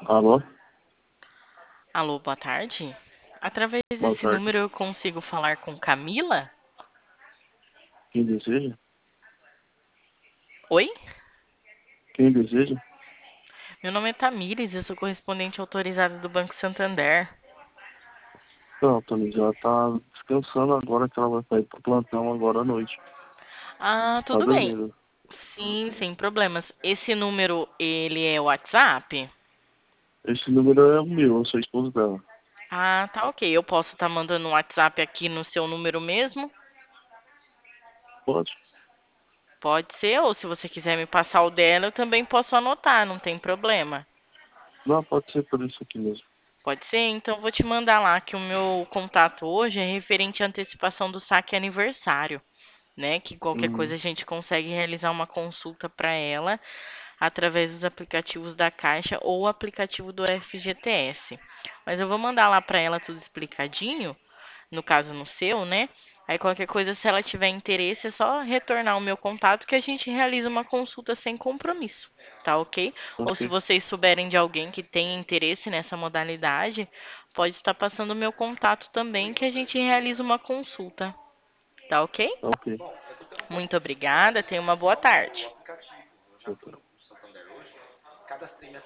Alô, Alô, boa tarde. Através boa desse tarde. número eu consigo falar com Camila? Quem deseja? Oi? Quem deseja? Meu nome é Tamires, eu sou correspondente autorizada do Banco Santander. Não, Tony, já tá descansando agora que ela vai sair pro plantão agora à noite. Ah, Tá tudo bem. dormindo. Sim, sem problemas. Esse número, ele é o WhatsApp? Esse número é o meu, eu sou esposo dela. Ah, tá ok. Eu posso estar mandando um WhatsApp aqui no seu número mesmo? Pode? Pode ser, ou se você quiser me passar o dela, eu também posso anotar, não tem problema. Não, pode ser por isso aqui mesmo. Pode ser? Então eu vou te mandar lá que o meu contato hoje é referente à antecipação do saque aniversário, né? Que qualquer coisa Hum, a gente consegue realizar uma consulta para ela através dos aplicativos da Caixa ou o aplicativo do FGTS. Mas eu vou mandar lá para ela tudo explicadinho, no caso no seu, né? Aí qualquer coisa, se ela tiver interesse, é só retornar o meu contato que a gente realiza uma consulta sem compromisso, tá ok? Ou se ok, vocês souberem de alguém que tenha interesse nessa modalidade, pode estar passando o meu contato também que a gente realiza uma consulta, tá ok? ok. Muito obrigada, tenha uma boa tarde. Ok.